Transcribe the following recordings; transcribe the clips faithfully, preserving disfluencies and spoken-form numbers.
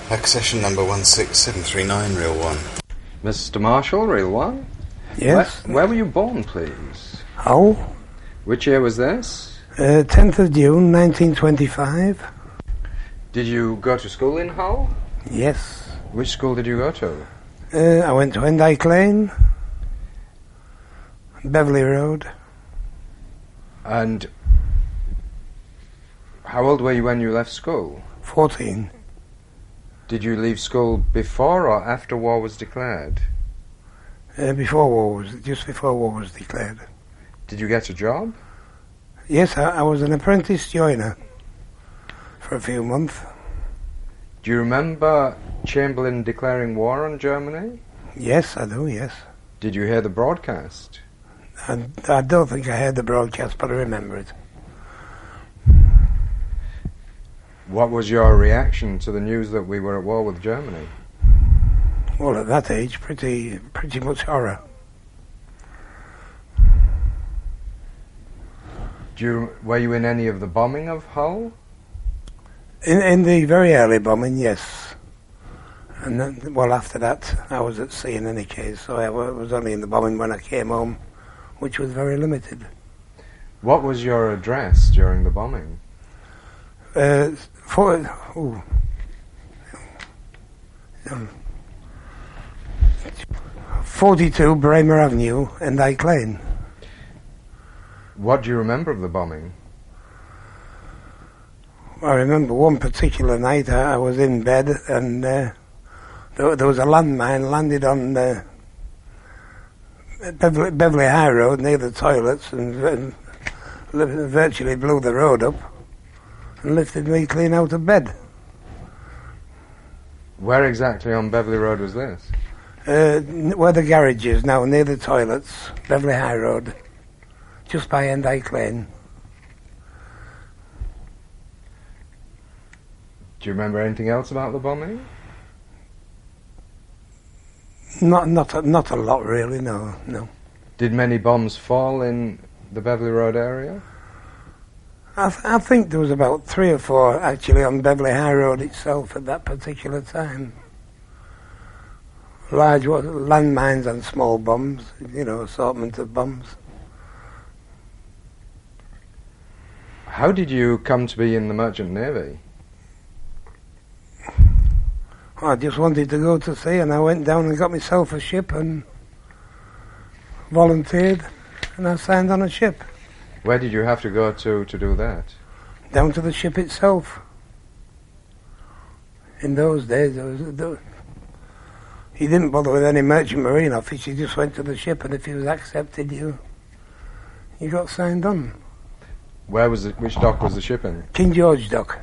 Accession number one six seven three nine, Reel one. Mister Marshall, Reel one? Yes. Where, where were you born, please? Hull. Which year was this? Uh, tenth of June, nineteen twenty-five. Did you go to school in Hull? Yes. Which school did you go to? Uh, I went to Endyke Lane, Beverley Road. And how old were you when you left school? fourteen. Did you leave school before or after war was declared? Uh, before war was, just before war was declared. Did you get a job? Yes, I, I was an apprentice joiner for a few months. Do you remember Chamberlain declaring war on Germany? Yes, I do, yes. Did you hear the broadcast? I, I don't think I heard the broadcast, but I remember it. What was your reaction to the news that we were at war with Germany? Well, at that age, pretty pretty much horror. Do you, were you in any of the bombing of Hull? In, in the very early bombing, yes. And then, well, after that, I was at sea in any case, so I was only in the bombing when I came home, which was very limited. What was your address during the bombing? Uh, for, ooh. Um, forty-two Bramer Avenue, Endyke Lane. What do you remember of the bombing? I remember one particular night I, I was in bed and uh, there, there was a landmine landed on uh, Beverley, Beverley High Road near the toilets and, and virtually blew the road up and lifted me clean out of bed. Where exactly on Beverley Road was this? Uh, where the garage is now, near the toilets, Beverley High Road, just by Endyke Lane. Do you remember anything else about the bombing? Not, not, a, not a lot really. No, no. Did many bombs fall in the Beverley Road area? I, th- I think there was about three or four actually on Beverley High Road itself at that particular time. Large what, landmines and small bombs, you know, assortment of bombs. How did you come to be in the Merchant Navy? I just wanted to go to sea and I went down and got myself a ship and volunteered and I signed on a ship. Where did you have to go to to do that? Down to the ship itself. In those days, there was, there, he didn't bother with any merchant marine office, he just went to the ship and if he was accepted, you you got signed on. Where was it? Which dock was the ship in? King George Dock.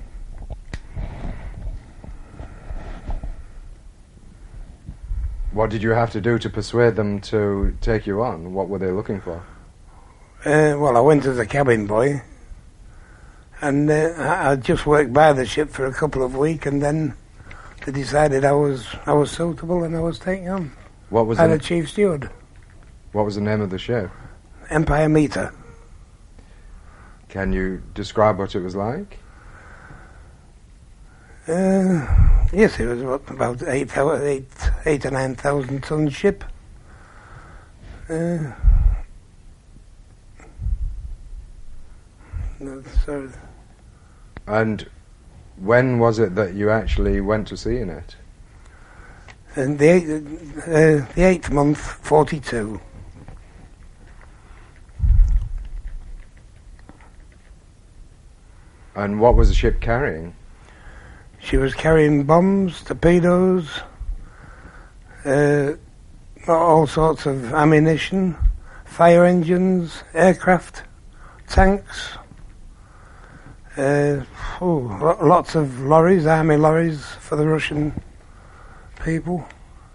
What did you have to do to persuade them to take you on? What were they looking for? Uh, well, I went as a cabin boy, and uh, I, I just worked by the ship for a couple of weeks, and then they decided I was I was suitable, and I was taken on. What was by the the chief steward? What was the name of the ship? Empire Meter. Can you describe what it was like? Uh, yes, it was what, about eight, eight, eight or nine thousand ton ship. Uh, so And when was it that you actually went to sea in it? And the eighth, uh, the eighth month, forty-two. And what was the ship carrying? She was carrying bombs, torpedoes, uh, all sorts of ammunition, fire engines, aircraft, tanks, uh, oh, lots of lorries, army lorries for the Russian people.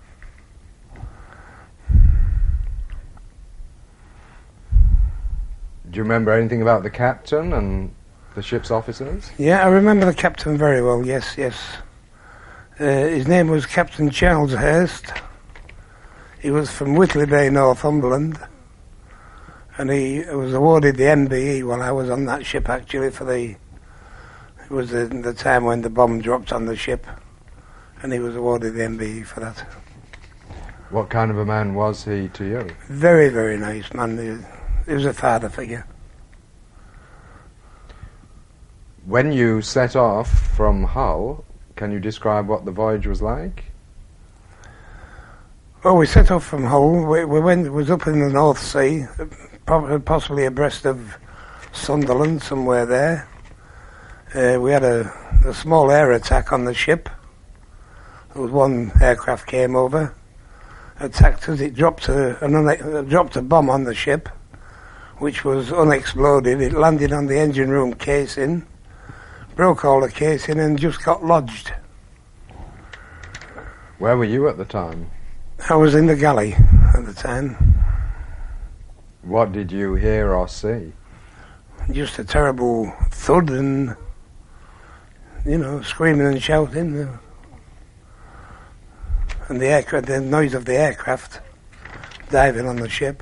Do you remember anything about the captain and the ship's officers? Yeah, I remember the captain very well, yes, yes. Uh, his name was Captain Charles Hurst. He was from Whitley Bay, Northumberland. And he was awarded the M B E while I was on that ship, actually, for the... It was the, the time when the bomb dropped on the ship. and he was awarded the M B E for that. What kind of a man was he to you? Very, very nice man. He, he was a father figure. When you set off from Hull, can you describe what the voyage was like? Well, we set off from Hull. We, we went. It was up in the North Sea, possibly abreast of Sunderland, somewhere there. Uh, we had a, a small air attack on the ship. There was one aircraft came over, attacked us. It dropped a, an une- dropped a bomb on the ship, which was unexploded. It landed on the engine room casing, broke all the casing, and just got lodged. Where were you at the time? I was in the galley at the time. What did you hear or see? Just a terrible thud and, you know, screaming and shouting. And the aircraft, the noise of the aircraft diving on the ship.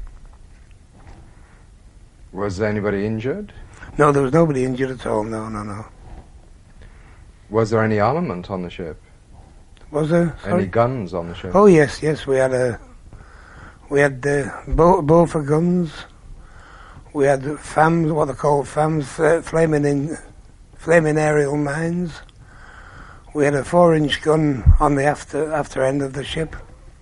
Was anybody injured? No, there was nobody injured at all. No, no, no. Was there any armament on the ship? Was there? Sorry? Any guns on the ship? Oh yes, yes. We had a, we had uh, bo- Bofor guns. We had F A Ms, what they call F A Ms, uh, flaming in, flaming aerial mines. We had a four-inch gun on the after after end of the ship,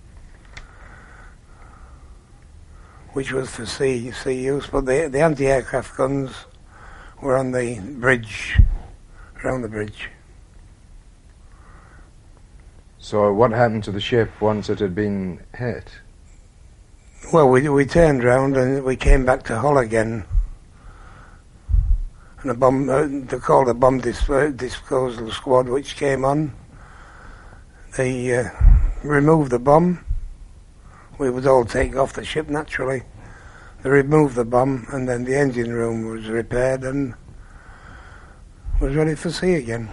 which was for sea sea use. But the the anti-aircraft guns were on the bridge, around the bridge. So what happened to the ship once it had been hit? Well, we we turned round and we came back to Hull again. And a bomb, uh, they called a bomb dis- uh, disposal squad, which came on. They uh, removed the bomb. We would all take off the ship naturally. They removed the bomb, and then the engine room was repaired and was ready for sea again.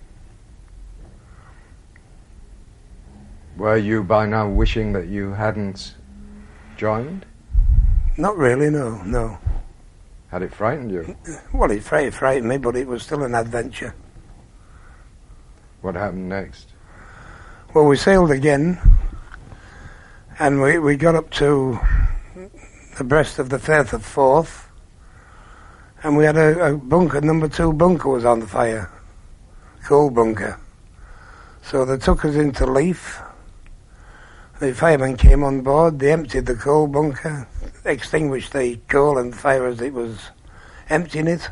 Were you by now wishing that you hadn't joined? Not really, no, no. Had it frightened you? Well, it frightened, frightened me, but it was still an adventure. What happened next? Well, we sailed again, and we, we got up to abreast of the Firth of Forth, and we had a, a bunker, number two bunker was on fire, coal bunker. So they took us into Leith. The firemen came on board, they emptied the coal bunker, extinguished the coal and fire as it was emptying it.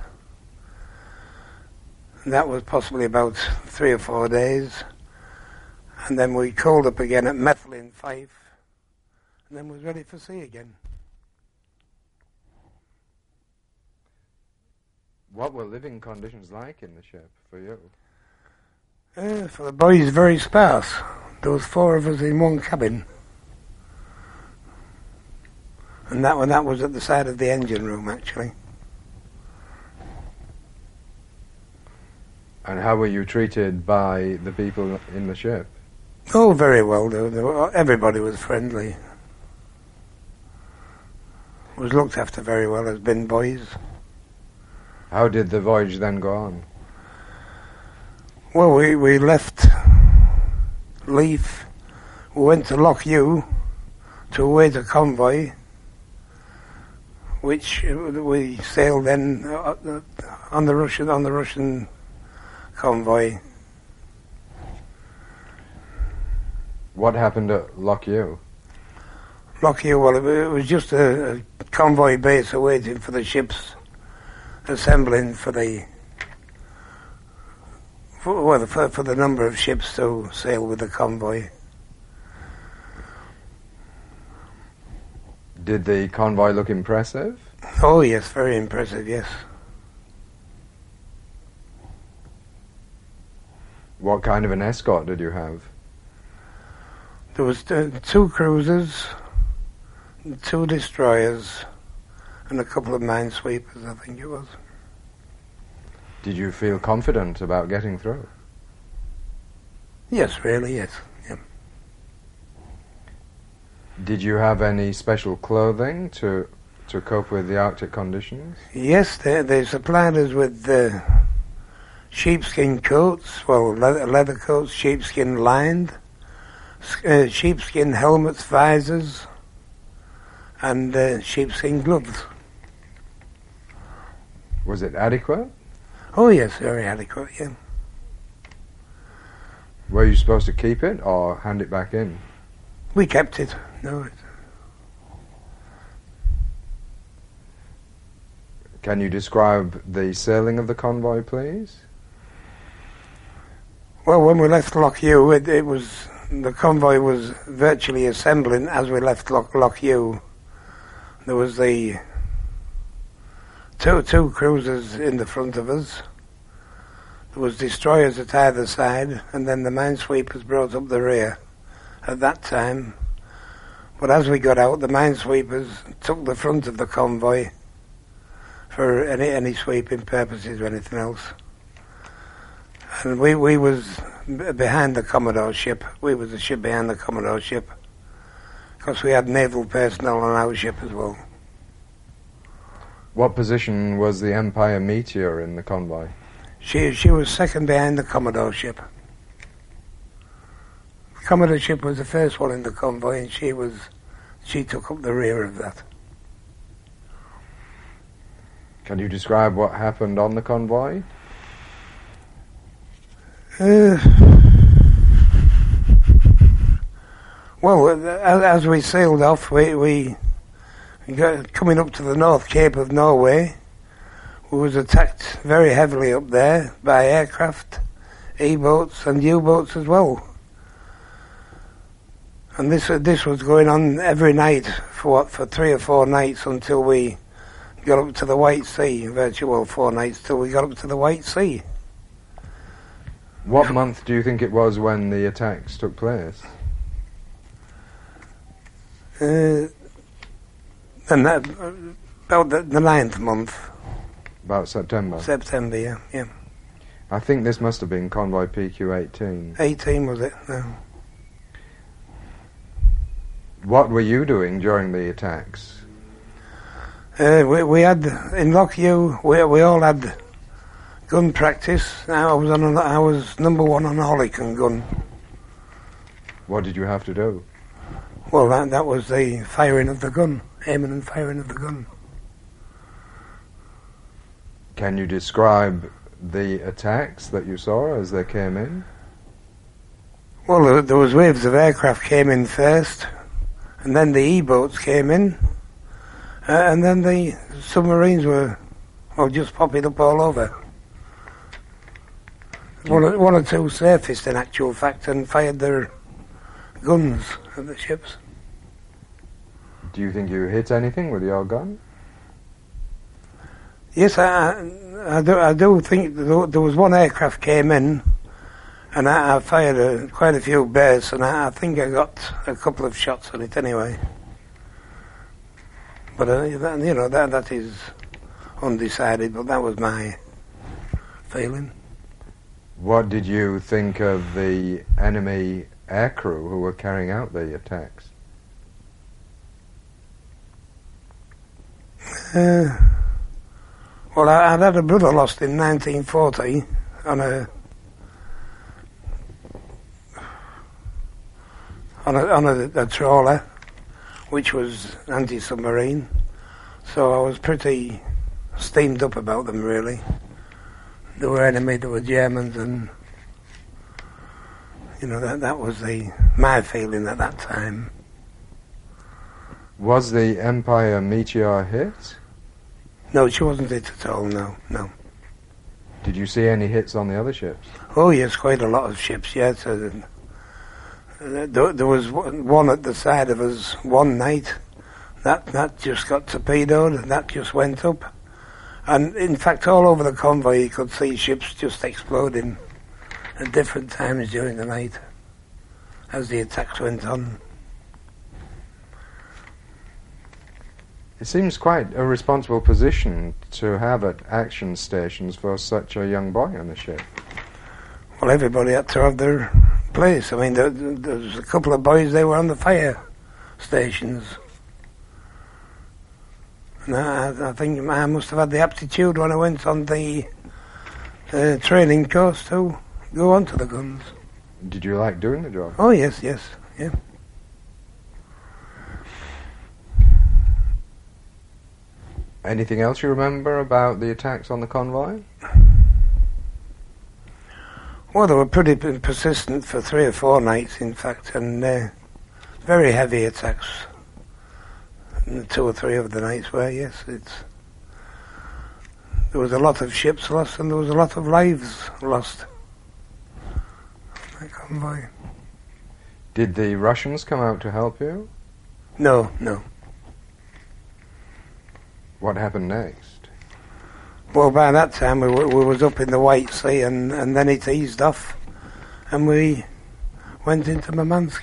And that was possibly about three or four days. And then we coaled up again at Methil in Fife, and then was ready for sea again. What were living conditions like in the ship for you? Uh, for the boys, very sparse. There was four of us in one cabin. And that one, that was at the side of the engine room, actually. And how were you treated by the people in the ship? Oh, very well. They, they were, everybody was friendly. Was looked after very well as bin boys. How did the voyage then go on? Well, we, we left Leith. We went to Loch Ewe to await a convoy, which we sailed then on the Russian on the Russian convoy. What happened at Loch Ewe? Loch Ewe, well, it was just a, a convoy base awaiting for the ships assembling for the for, well, for, for the number of ships to sail with the convoy. Did the convoy look impressive? Oh yes, very impressive, yes. What kind of an escort did you have? There was uh, two cruisers, two destroyers, and a couple of minesweepers, I think it was. Did you feel confident about getting through? Yes, really, yes. Yeah. Did you have any special clothing to to cope with the Arctic conditions? Yes, they, they supplied us with uh, sheepskin coats, well, leather, leather coats, sheepskin lined, uh, sheepskin helmets, visors, and uh, sheepskin gloves. Was it adequate? Oh yes, very adequate, yeah. Were you supposed to keep it or hand it back in? We kept it. No. It, Can you describe the sailing of the convoy, please? well, when we left Loch Ewe, it, it was the convoy was virtually assembling as we left Loch, Loch Ewe. There was the two two cruisers in the front of us. There was destroyers at either side, and then the minesweepers brought up the rear at that time. But as we got out, the minesweepers took the front of the convoy for any any sweeping purposes or anything else. And we, we was b- behind the Commodore ship. We was the ship behind the Commodore ship, because we had naval personnel on our ship as well. What position was the Empire Meteor in the convoy? She she was second behind the Commodore ship. The Commodore ship was the first one in the convoy, and she was she took up the rear of that. Can you describe what happened on the convoy? Uh, well, as, as we sailed off, we we got coming up to the North Cape of Norway. We was attacked very heavily up there by aircraft, E-boats and U-boats as well. And this this was going on every night for what, for three or four nights until we got up to the White Sea. Virtually well, four nights till we got up to the White Sea. What month do you think it was when the attacks took place? Uh, and that, about the, the ninth month. About September? September, yeah, yeah. I think this must have been convoy P Q eighteen. eighteen was it? No. What were you doing during the attacks? Uh, we, we had, in Loch Ewe, we, we all had gun practice. I was on a, I was number one on a Holican gun. What did you have to do? Well, that, that was the firing of the gun, aiming and firing of the gun. Can you describe the attacks that you saw as they came in? Well, there, there was waves of aircraft came in first, and then the E-boats came in, uh, and then the submarines were, well, just popping up all over. One or, one or two surfaced, in actual fact, and fired their guns at the ships. Do you think you hit anything with your gun? Yes, I, I, do, I do think there was one aircraft came in, and I, I fired a, quite a few bursts, and I, I think I got a couple of shots on it anyway. But, uh, that, you know, that that is undecided, but that was my feeling. What did you think of the enemy aircrew who were carrying out the attacks? Uh, well, I, I'd had a brother lost in nineteen forty on a on a on a, a trawler, which was anti-submarine. So I was pretty steamed up about them, really. They were enemy, they were Germans, and you know that that was the my feeling at that time. Was the Empire Meteor hit? No, she wasn't hit at all. No, no. Did you see any hits on the other ships? Oh yes, quite a lot of ships. Yes, uh, there, there was one at the side of us one night. That that just got torpedoed, and that just went up. And in fact, all over the convoy, you could see ships just exploding at different times during the night as the attacks went on. It seems quite a responsible position to have at action stations for such a young boy on the ship. Well, everybody had to have their place. I mean, there, there was a couple of boys, they were on the fire stations. And I, I think I must have had the aptitude when I went on the uh, training course to go on to the guns. Did you like doing the job? Oh yes, yes, yeah. Anything else you remember about the attacks on the convoy? Well, they were pretty p- persistent for three or four nights, in fact, and uh, very heavy attacks. And two or three of the nights were, yes, it's... There was a lot of ships lost, and there was a lot of lives lost. That convoy. Did the Russians come out to help you? No, no. What happened next? Well, by that time we, w- we was up in the White Sea, and, and then it eased off, and we went into Murmansk.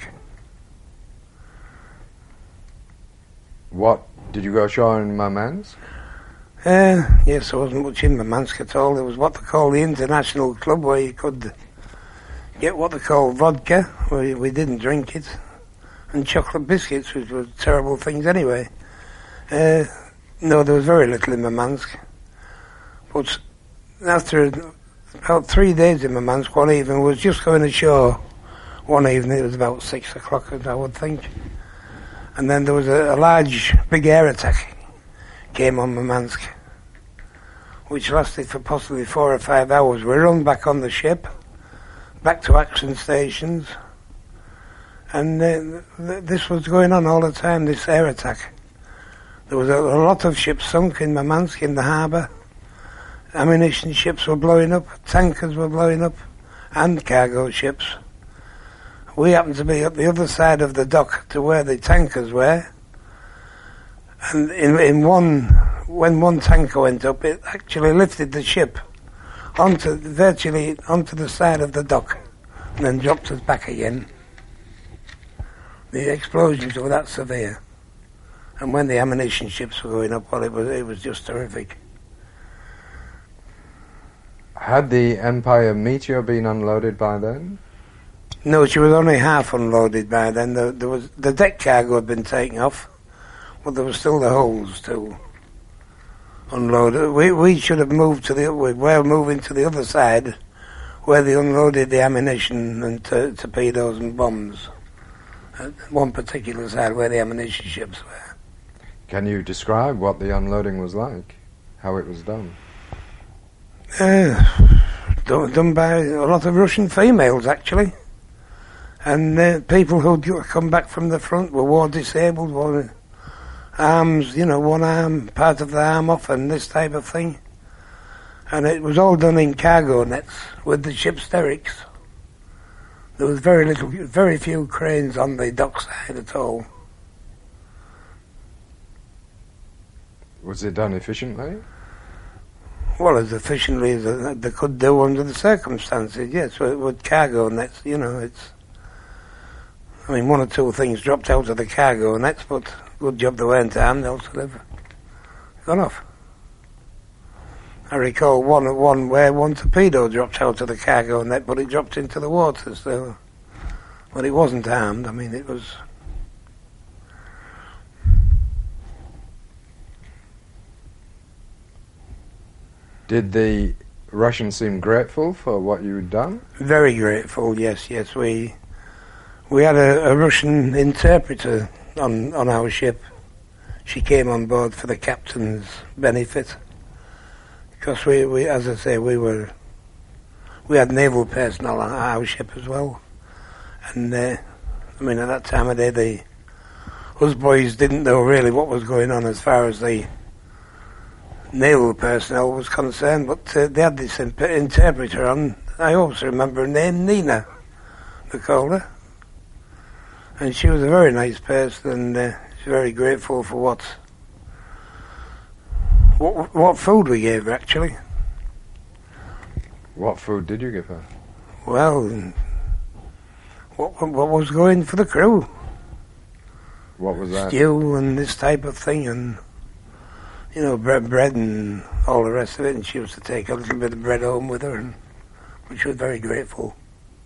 What, did you go ashore in Murmansk? Uh, yes, there wasn't much in Murmansk at all. There was what they call the International Club, where you could get what they call vodka. We, we didn't drink it, and chocolate biscuits, which were terrible things anyway. Uh, no, there was very little in Murmansk. But after about three days in Murmansk, one evening, we was just going ashore. One evening, it was about six o'clock, I would think. And then there was a, a large, big air attack came on Murmansk, which lasted for possibly four or five hours. We run back on the ship, back to action stations, and uh, th- this was going on all the time, this air attack. There was a, a lot of ships sunk in Murmansk, in the harbour. Ammunition ships were blowing up, tankers were blowing up, and cargo ships. We happened to be at the other side of the dock to where the tankers were, and in, in one, when one tanker went up, it actually lifted the ship onto, virtually onto the side of the dock, and then dropped us back again. The explosions were that severe, and when the ammunition ships were going up, well, it was it was just terrific. Had the Empire Meteor been unloaded by then? No, she was only half unloaded by then. There, there was the deck cargo had been taken off, but there were still the holes to unload. We we should have moved to the we were moving to the other side, where they unloaded the ammunition and t- torpedoes and bombs. At one particular side where the ammunition ships were. Can you describe what the unloading was like? How it was done? Uh, done, done by a lot of Russian females, actually. And uh, people who'd come back from the front were war disabled, one arms, you know, one arm, part of the arm off, and this type of thing. And it was all done in cargo nets with the ship's derricks. There was very little, very few cranes on the dockside at all. Was it done efficiently? Well, as efficiently as they could do under the circumstances, yes, with cargo nets, you know, it's... I mean, one or two things dropped out of the cargo nets, but good job they weren't armed, else they'd have gone off. I recall one one where one torpedo dropped out of the cargo net, but it dropped into the water, so... But it wasn't armed, I mean, it was... Did the Russians seem grateful for what you'd done? Very grateful, yes, yes. We we had a, a Russian interpreter on, on our ship. She came on board for the captain's benefit. Because we, we, as I say, we were... We had naval personnel on our ship as well. And, uh, I mean, at that time of day, the us boys didn't know really what was going on as far as the naval personnel was concerned, but uh, they had this imp- interpreter on. I also remember her name, Nina, they called her. And she was a very nice person, and uh, she's very grateful for what, what what food we gave her, actually. What food did you give her? Well, what, what was going for the crew? What was that? Stew and this type of thing, and you know, bread, bread and all the rest of it, and she used to take a little bit of bread home with her, and which was very grateful.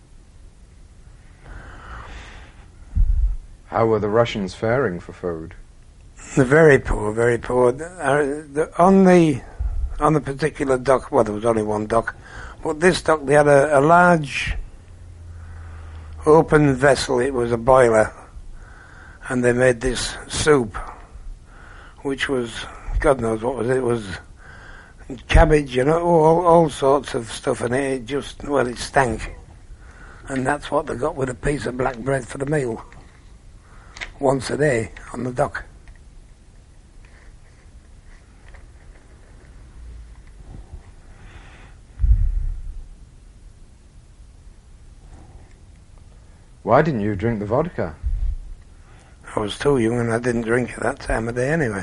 How were the Russians faring for food? They're very poor, very poor. Uh, the, on the on the particular dock, well, there was only one dock, But this dock, they had a, a large open vessel. It was a boiler, and they made this soup, which was, God knows what was it, it was cabbage, you know, all, all sorts of stuff, and it, it just, well, it stank. And that's what they got with a piece of black bread for the meal, once a day on the dock. Why didn't you drink the vodka? I was too young and I didn't drink at that time of day anyway.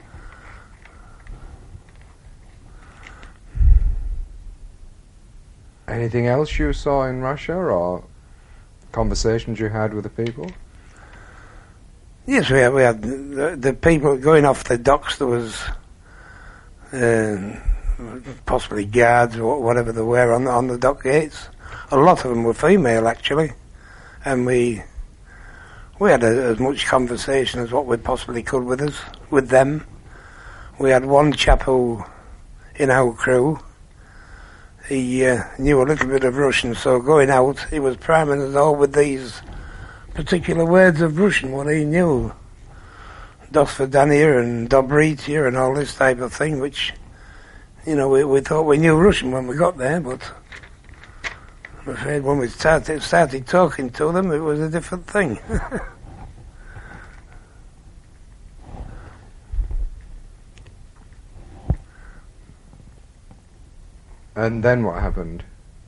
Anything else you saw in Russia, or conversations you had with the people? Yes, we had, we had the, the people going off the docks. There was uh, possibly guards or whatever they were on, on the dock gates. A lot of them were female, actually. And we we had a, as much conversation as what we possibly could with us, with them. We had one chap who, in our crew, he uh, knew a little bit of Russian, so going out, he was priming us all with these particular words of Russian, what he knew. Do svidaniya and Dobritiya and all this type of thing, which, you know, we, we thought we knew Russian when we got there, but I'm afraid when we started, started talking to them, it was a different thing. And then what happened?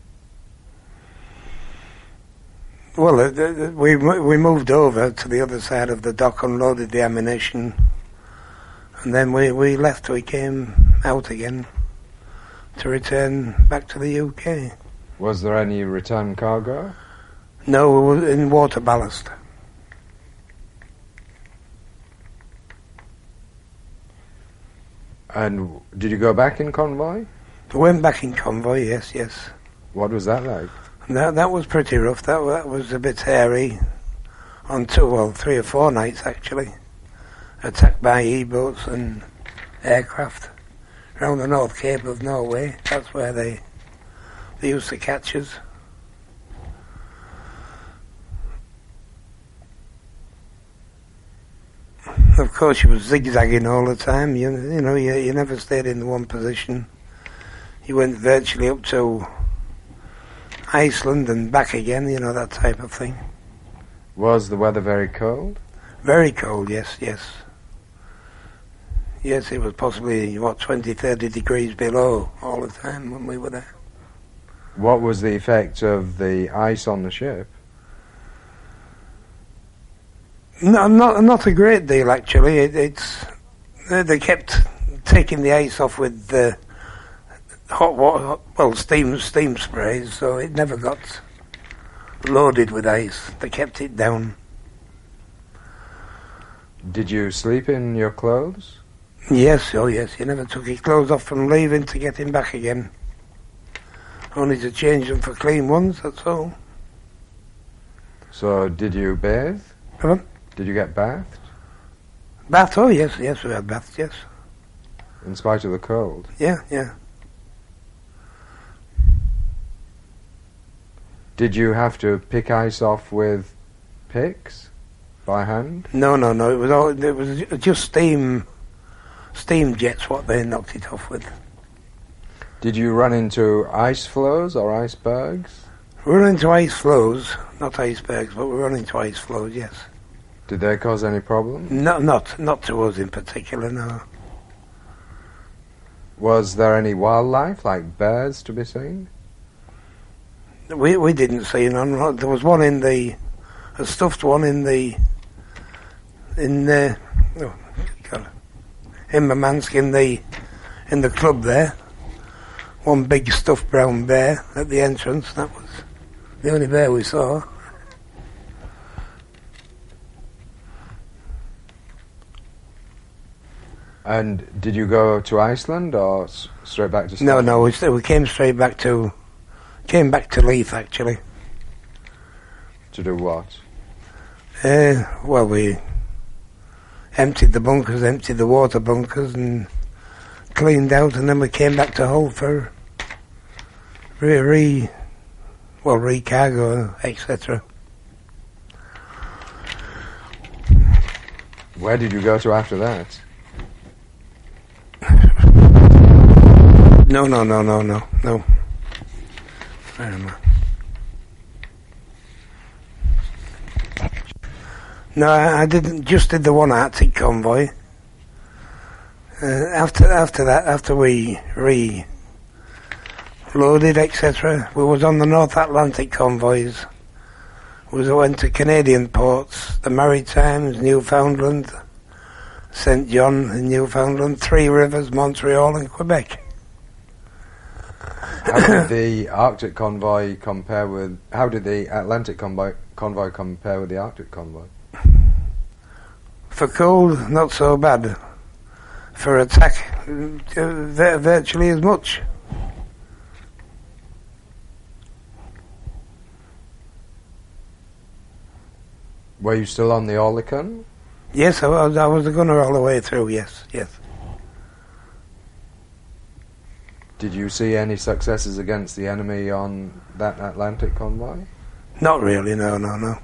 Well, uh, uh, we we moved over to the other side of the dock, unloaded the ammunition, and then we, we left. We came out again to return back to the U K. Was there any return cargo? No, we were in water ballast. And did you go back in convoy? We went back in convoy, yes, yes. What was that like? That that was pretty rough. That, that was a bit hairy. On two, well, three or four nights actually. Attacked by E-boats and aircraft around the North Cape of Norway. That's where they they used to catch us. Of course, you was zigzagging all the time. You you know, you you never stayed in one position. You went virtually up to Iceland and back again, you know, that type of thing. Was the weather very cold? Very cold, yes, yes. Yes, it was possibly, what, twenty, thirty degrees below all the time when we were there. What was the effect of the ice on the ship? No, not not a great deal, actually. It, it's they kept taking the ice off with the hot water, well, steam steam sprays, so it never got loaded with ice. They kept it down. Did you sleep in your clothes? Yes, oh yes. You never took your clothes off from leaving to getting back again. Only to change them for clean ones, that's all. So, did you bathe? Pardon? Did you get bathed? Bath, oh yes, yes, we had baths, yes. In spite of the cold? Yeah, yeah. Did you have to pick ice off with picks by hand? No, no, no. It was all. It was just steam, steam jets. What they knocked it off with. Did you run into ice floes or icebergs? We run into ice floes, not icebergs, but we run into ice floes. Yes. Did they cause any problems? No, not not to us in particular. No. Was there any wildlife like bears to be seen? We we didn't see none. There was one in the, a stuffed one in the, in the, oh, God, in Murmansk in the, in the club there. One big stuffed brown bear at the entrance. That was the only bear we saw. And did you go to Iceland or s- straight back to No, Scotland? no. We st- we came straight back to. Came back to Leith, actually. To do what? Uh, well, we emptied the bunkers, emptied the water bunkers, and cleaned out, and then we came back to Hull for re, re well, re-cargo, et cetera. Where did you go to after that? No, no, no, no, no, no. Where am I? No, I, I didn't. Just did the one Arctic convoy. Uh, after after that, after we reloaded, et cetera, we was on the North Atlantic convoys. We went to Canadian ports, the Maritimes, Newfoundland, Saint John in Newfoundland, Three Rivers, Montreal, and Quebec. How did the Arctic convoy compare with? How did the Atlantic convoy convoy compare with the Arctic convoy? For cold, not so bad. For attack, uh, virtually as much. Were you still on the Oerlikon? Yes, I was, I was a gunner all the way through, yes, yes. Did you see any successes against the enemy on that Atlantic convoy? Not really, no, no, no.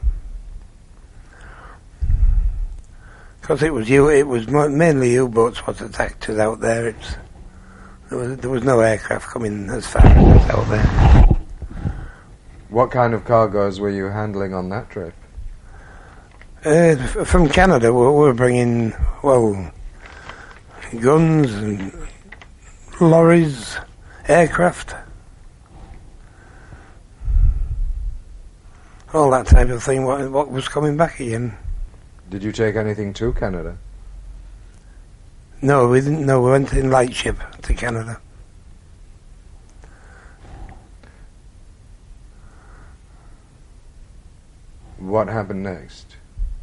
Because it was U, it was mainly U-boats what attacked us out there. It's, there was there was no aircraft coming as far as us out there. What kind of cargoes were you handling on that trip? Uh, f- from Canada, we were bringing, well, guns and lorries, aircraft, all that type of thing. What, what was coming back again? Did you take anything to Canada? No, we didn't. No, we went in lightship to Canada. What happened next?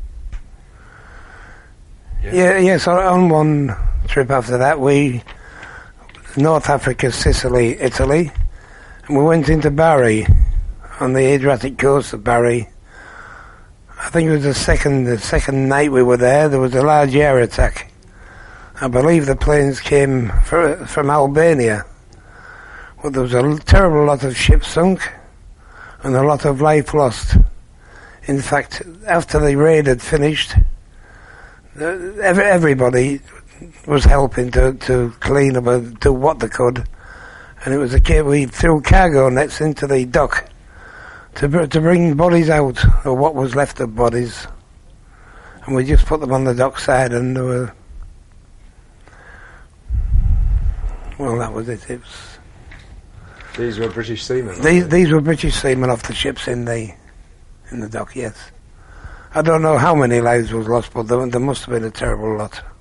Yeah, yeah yes. On, on one trip after that, we North Africa, Sicily, Italy, and we went into Bari on the Adriatic coast of Bari. I think it was the second the second night we were there. There was a large air attack. I believe the planes came for, from Albania. Well, there was a terrible lot of ships sunk and a lot of life lost. In fact, after the raid had finished, every, everybody was helping to, to clean up and do what they could. And it was a case we threw cargo nets into the dock to to bring bodies out, or what was left of bodies, and we just put them on the dockside, and they were, well, that was it. It was, These were British seamen? These these were British seamen off the ships in the in the dock. Yes, I don't know how many lives was lost, but there, there must have been a terrible lot.